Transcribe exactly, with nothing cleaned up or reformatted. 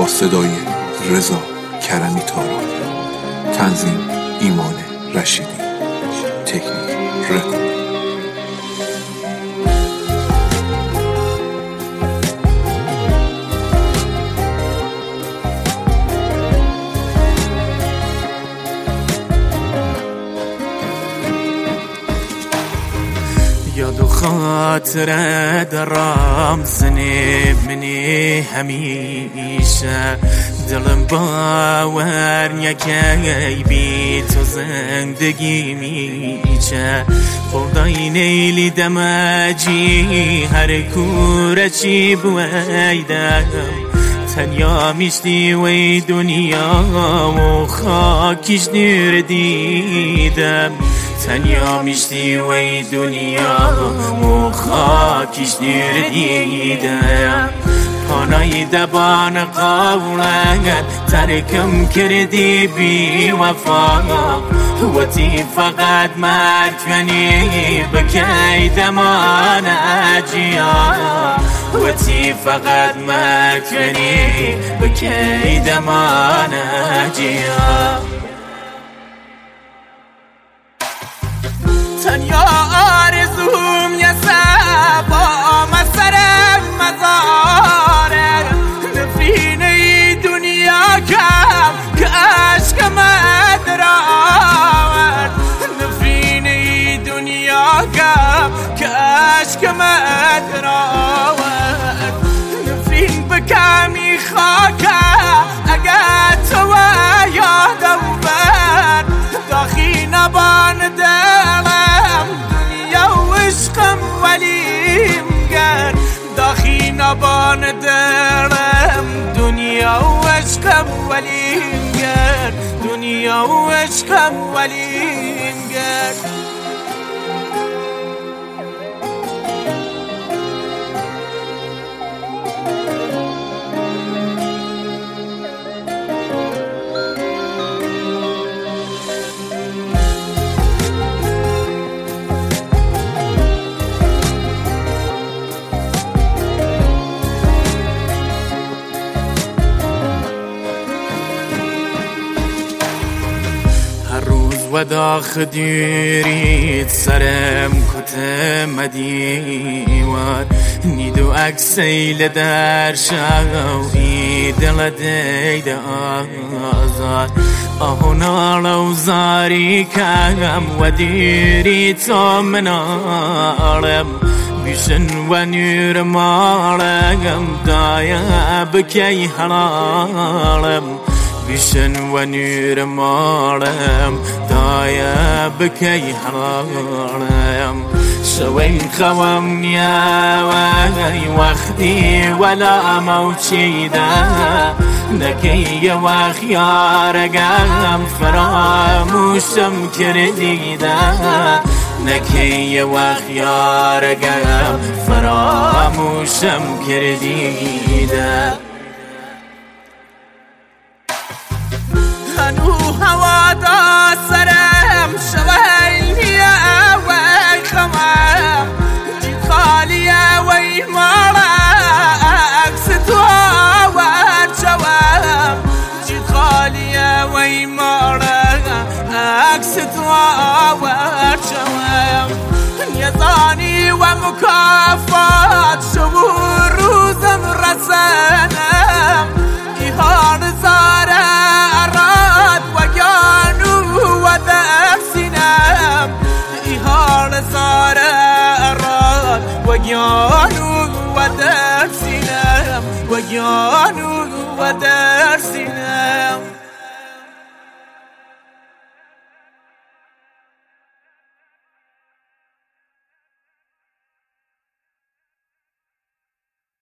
با صدای رضا کرمی تاران، تنظیم ایمان رشیدی، تکنیک رکورد. یاد و خاطره درام زنه منی همیشه، دلم باور نکی بی تو زندگی میچه. خدای نیلی دمجی هر کوره چی بویدم، تنیا میشتی وی دنیا و خاکیش دیر دیدم. تنیا میشتی وی دنیا و خاکیش دیر دیدم. پانای دبان قولت ترکم کردی بی وفا، وتی فقط مرکنی بکی دمان اجیا. وتی فقط مرکنی بکی دمان اجیا. تنیا آرزوم یه سبا مسرم مزاره، نفرین ای دنیا کم که عشقم ادراورد. نفرین ای دنیا کم که عشقم ادراورد. نفرین بکمی خاکه اگر تو یادم بر، داخی نبان دلم دنیا و عشقم ولیم گر. داخی نبان دلم دنیا و عشقم ولیم گر. دنیا و عشقم ولیم گر. و داخ دیرید سرم کتم دیوار، نیدو اکسیل در شاوی دل دید آزاد. آهونا لو زاری کم و دیری تو منارم، بیشن و نور مارم دایا بکی حلالم. بیشن و نور مارم دایا بکی حرارم. شوین خوام نیاوی وقتی ولا موچیده، نکی و خیارگم فراموشم کردیده. نکی و خیارگم فراموشم کردیده. هنو هوا دا سرم شویلی وی خمام، جید خالی وی مارا عکس تو آور شوام. جید خالی وی مارا عکس تو آور شوام. نیزانی و مکافات شبور روزم رسنم، ایهان زاره وجانو ودرسنا وجانو ودرسنا.